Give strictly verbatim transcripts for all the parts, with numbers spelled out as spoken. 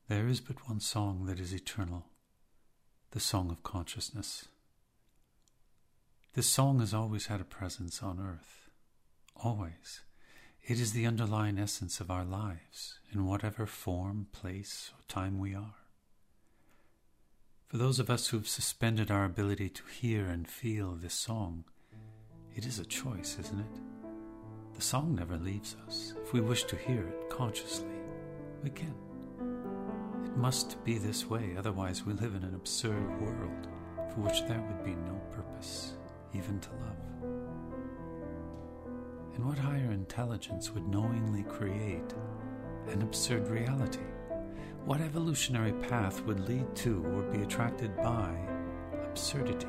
There is but one song that is eternal, the song of consciousness. This song has always had a presence on earth. Always. It is the underlying essence of our lives, in whatever form, place, or time we are. For those of us who have suspended our ability to hear and feel this song, it is a choice, isn't it? The song never leaves us. If we wish to hear it consciously, we can. It must be this way, otherwise we live in an absurd world for which there would be no purpose, even to love. And what higher intelligence would knowingly create an absurd reality? What evolutionary path would lead to or be attracted by absurdity?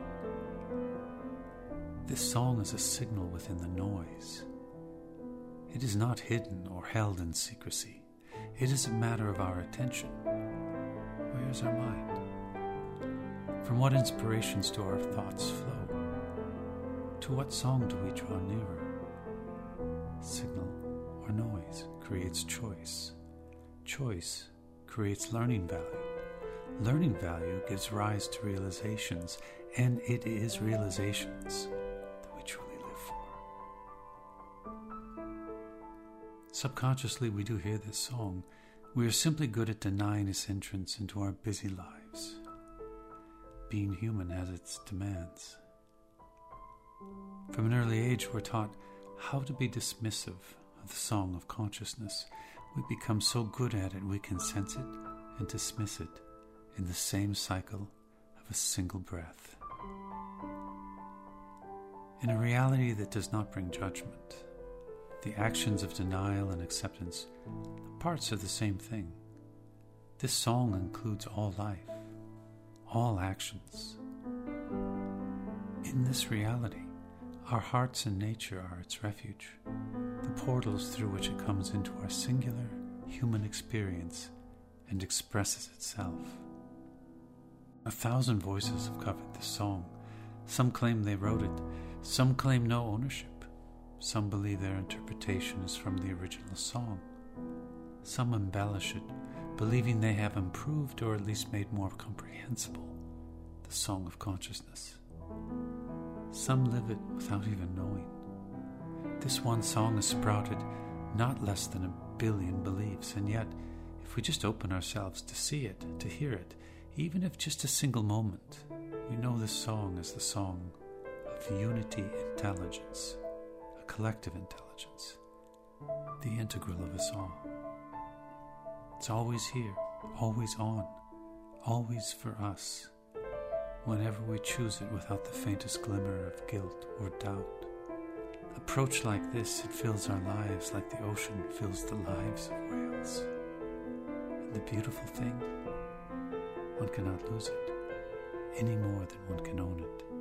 This song is a signal within the noise. It is not hidden or held in secrecy. It is a matter of our attention. Where is our mind? From what inspirations do our thoughts flow? To what song do we draw nearer? Signal or noise creates choice. Choice creates learning value. Learning value gives rise to realizations, and it is realizations that we truly live for. Subconsciously, we do hear this song. We are simply good at denying its entrance into our busy lives. Being human has its demands. From an early age, we're taught how to be dismissive of the song of consciousness. We become so good at it we can sense it and dismiss it in the same cycle of a single breath. In a reality that does not bring judgment, the actions of denial and acceptance, the parts are the same thing. This song includes all life, all actions. In this reality, our hearts and nature are its refuge, the portals through which it comes into our singular human experience and expresses itself. A thousand voices have covered this song. Some claim they wrote it, some claim no ownership, some believe their interpretation is from the original song. Some embellish it, believing they have improved or at least made more comprehensible the song of consciousness. Some live it without even knowing. This one song has sprouted not less than a billion beliefs, and yet, if we just open ourselves to see it, to hear it, even if just a single moment, we know this song is the song of unity intelligence, a collective intelligence, the integral of us all. It's always here, always on, always for us, whenever we choose it without the faintest glimmer of guilt or doubt. Approach like this, it fills our lives like the ocean fills the lives of whales. And the beautiful thing, one cannot lose it any more than one can own it.